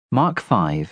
Mark 5.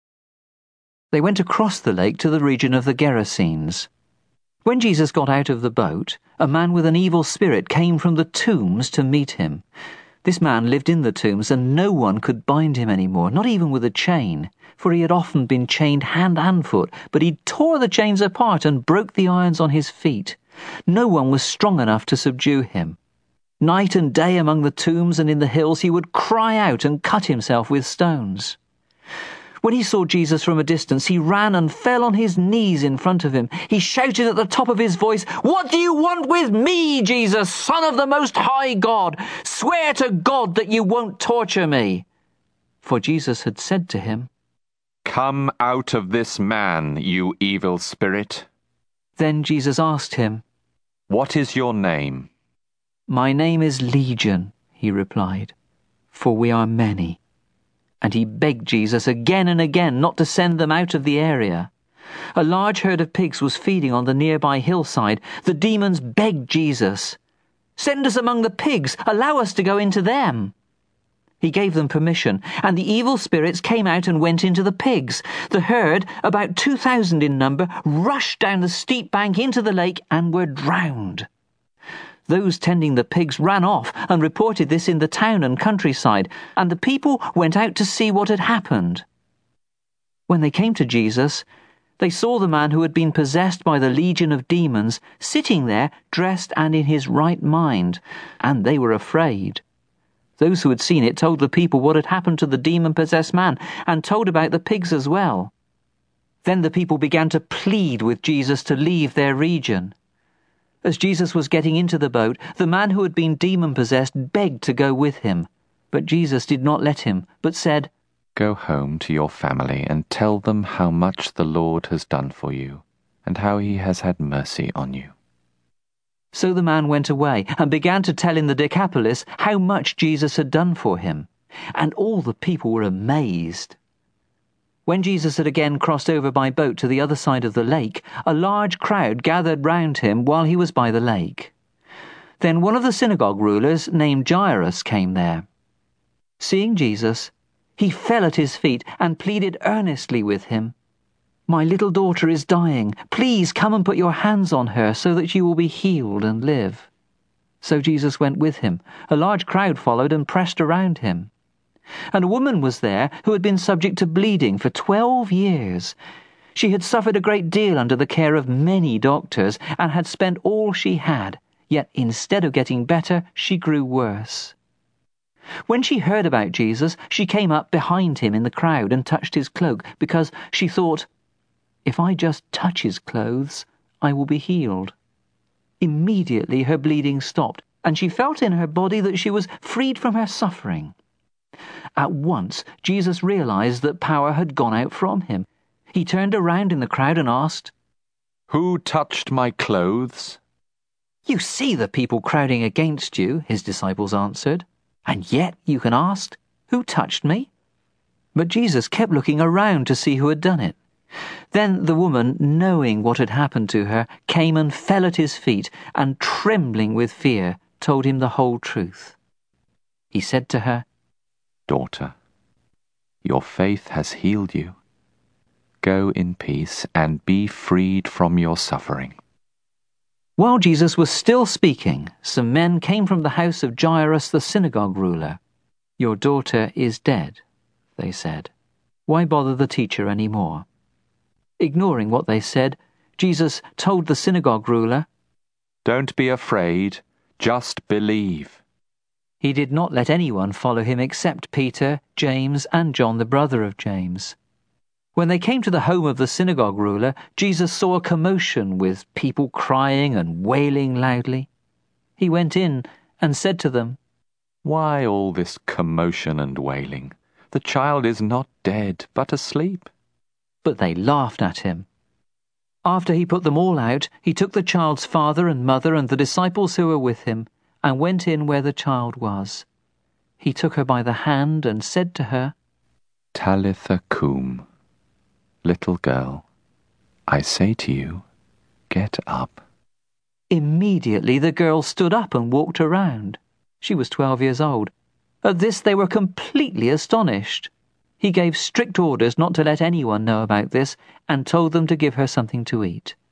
They went across the lake to the region of the Gerasenes. When Jesus got out of the boat, a man with an evil spirit came from the tombs to meet him. This man lived in the tombs, and no one could bind him anymore, not even with a chain, for he had often been chained hand and foot, but he tore the chains apart and broke the irons on his feet. No one was strong enough to subdue him. Night and day among the tombs and in the hills he would cry out and cut himself with stones. When he saw Jesus from a distance, he ran and fell on his knees in front of him. He shouted at the top of his voice, "What do you want with me, Jesus, Son of the Most High God? Swear to God that you won't torture me." For Jesus had said to him, "Come out of this man, you evil spirit." Then Jesus asked him, "What is your name?" "My name is Legion," he replied, "for we are many." And he begged Jesus again and again not to send them out of the area. A large herd of pigs was feeding on the nearby hillside. The demons begged Jesus, "Send us among the pigs, allow us to go into them." He gave them permission, and the evil spirits came out and went into the pigs. The herd, about 2,000 in number, rushed down the steep bank into the lake and were drowned. Those tending the pigs ran off and reported this in the town and countryside, and the people went out to see what had happened. When they came to Jesus, they saw the man who had been possessed by the legion of demons sitting there, dressed and in his right mind, and they were afraid. Those who had seen it told the people what had happened to the demon-possessed man, and told about the pigs as well. Then the people began to plead with Jesus to leave their region. As Jesus was getting into the boat, the man who had been demon-possessed begged to go with him. But Jesus did not let him, but said, "Go home to your family and tell them how much the Lord has done for you, and how he has had mercy on you." So the man went away and began to tell in the Decapolis how much Jesus had done for him. And all the people were amazed. When Jesus had again crossed over by boat to the other side of the lake, a large crowd gathered round him while he was by the lake. Then one of the synagogue rulers, named Jairus, came there. Seeing Jesus, he fell at his feet and pleaded earnestly with him, "My little daughter is dying. Please come and put your hands on her so that she will be healed and live." So Jesus went with him. A large crowd followed and pressed around him. And a woman was there who had been subject to bleeding for 12 years. She had suffered a great deal under the care of many doctors and had spent all she had, yet instead of getting better, she grew worse. When she heard about Jesus, she came up behind him in the crowd and touched his cloak, because she thought, "If I just touch his clothes, I will be healed." Immediately her bleeding stopped, and she felt in her body that she was freed from her suffering. At once, Jesus realized that power had gone out from him. He turned around in the crowd and asked, "Who touched my clothes?" "You see the people crowding against you," his disciples answered, "and yet you can ask, 'Who touched me?'" But Jesus kept looking around to see who had done it. Then the woman, knowing what had happened to her, came and fell at his feet, and trembling with fear, told him the whole truth. He said to her, "Daughter, your faith has healed you. Go in peace and be freed from your suffering." While Jesus was still speaking, some men came from the house of Jairus the synagogue ruler. "Your daughter is dead," they said. "Why bother the teacher any more?" Ignoring what they said, Jesus told the synagogue ruler, "Don't be afraid, just believe." He did not let anyone follow him except Peter, James, and John, the brother of James. When they came to the home of the synagogue ruler, Jesus saw a commotion with people crying and wailing loudly. He went in and said to them, "Why all this commotion and wailing? The child is not dead, but asleep." But they laughed at him. After he put them all out, he took the child's father and mother and the disciples who were with him, and went in where the child was. He took her by the hand and said to her, "Talitha koum," little girl, I say to you, get up. Immediately the girl stood up and walked around. She was 12 years old. At this they were completely astonished. He gave strict orders not to let anyone know about this and told them to give her something to eat.